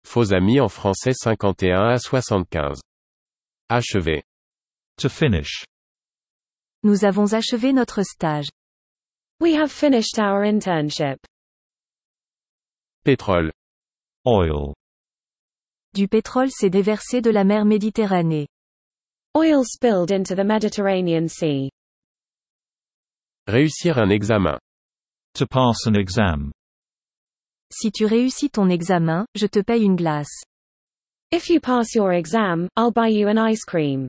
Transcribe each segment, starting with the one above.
Faux amis en français 51 à 75. Achevé. To finish. Nous avons achevé notre stage. We have finished our internship. Pétrole. Oil. Du pétrole s'est déversé de la mer Méditerranée. Oil spilled into the Mediterranean Sea. Réussir un examen. To pass an exam. Si tu réussis ton examen, je te paye une glace. If you pass your exam, I'll buy you an ice cream.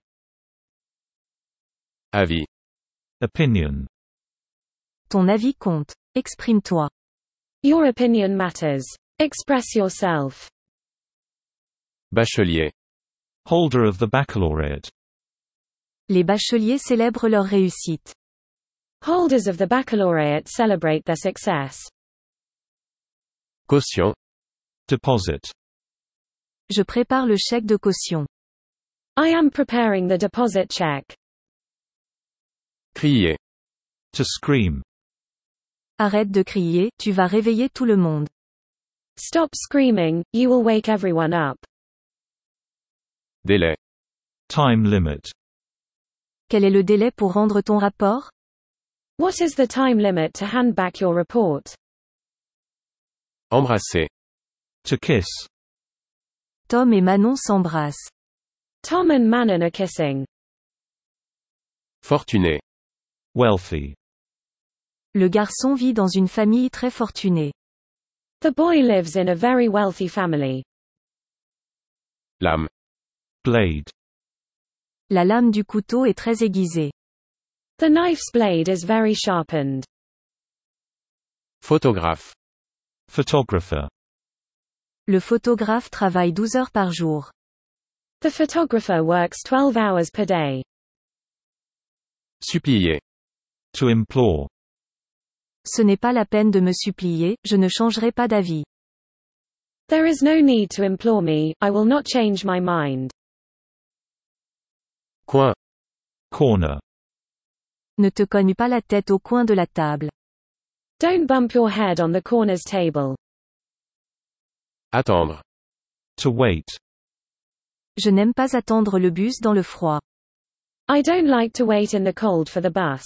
Avis. Opinion. Ton avis compte. Exprime-toi. Your opinion matters. Express yourself. Bachelier. Holder of the baccalaureate. Les bacheliers célèbrent leur réussite. Holders of the baccalaureate celebrate their success. Caution. Deposit. Je prépare le chèque de caution. I am preparing the deposit check. Crier. To scream. Arrête de crier, tu vas réveiller tout le monde. Stop screaming, you will wake everyone up. Délai. Time limit. Quel est le délai pour rendre ton rapport? What is the time limit to hand back your report? Embrasser. To kiss. Tom et Manon s'embrassent. Tom and Manon are kissing. Fortuné. Wealthy. Le garçon vit dans une famille très fortunée. The boy lives in a very wealthy family. Lame. Blade. La lame du couteau est très aiguisée. The knife's blade is very sharpened. Photographe. Photographer. Le photographe travaille 12 heures par jour. The photographer works 12 hours per day. Supplier. To implore. Ce n'est pas la peine de me supplier, je ne changerai pas d'avis. There is no need to implore me, I will not change my mind. Coin. Corner. Ne te cogne pas la tête au coin de la table. Don't bump your head on the corner's table. Attendre. To wait. Je n'aime pas attendre le bus dans le froid. I don't like to wait in the cold for the bus.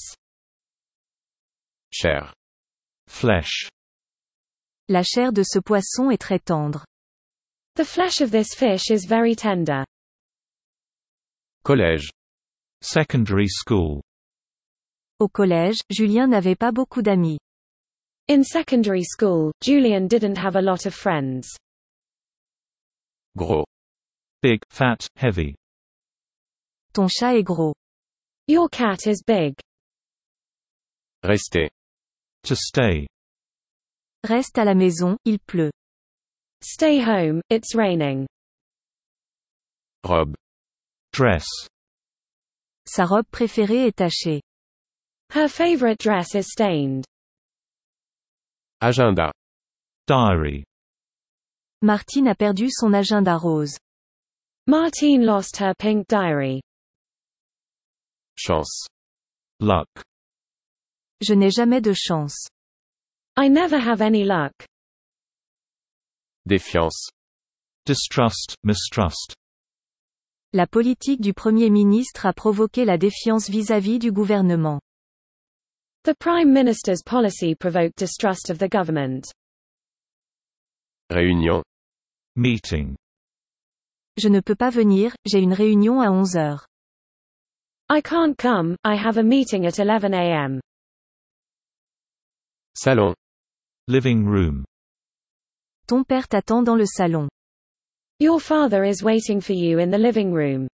Chair. Flesh. La chair de ce poisson est très tendre. The flesh of this fish is very tender. Collège. Secondary school. Au collège, Julien n'avait pas beaucoup d'amis. In secondary school, Julian didn't have a lot of friends. Gros. Big, fat, heavy. Ton chat est gros. Your cat is big. Rester. To stay. Reste à la maison, il pleut. Stay home, it's raining. Robe. Dress. Sa robe préférée est tachée. Her favorite dress is stained. Agenda. Diary. Martine a perdu son agenda rose. Martine lost her pink diary. Chance. Luck. Je n'ai jamais de chance. I never have any luck. Défiance. Distrust, mistrust. La politique du Premier ministre a provoqué la défiance vis-à-vis du gouvernement. The Prime Minister's policy provoked distrust of the government. Réunion. Meeting. Je ne peux pas venir, j'ai une réunion à 11 heures. I can't come, I have a meeting at 11 a.m. Salon. Living room. Ton père t'attend dans le salon. Your father is waiting for you in the living room.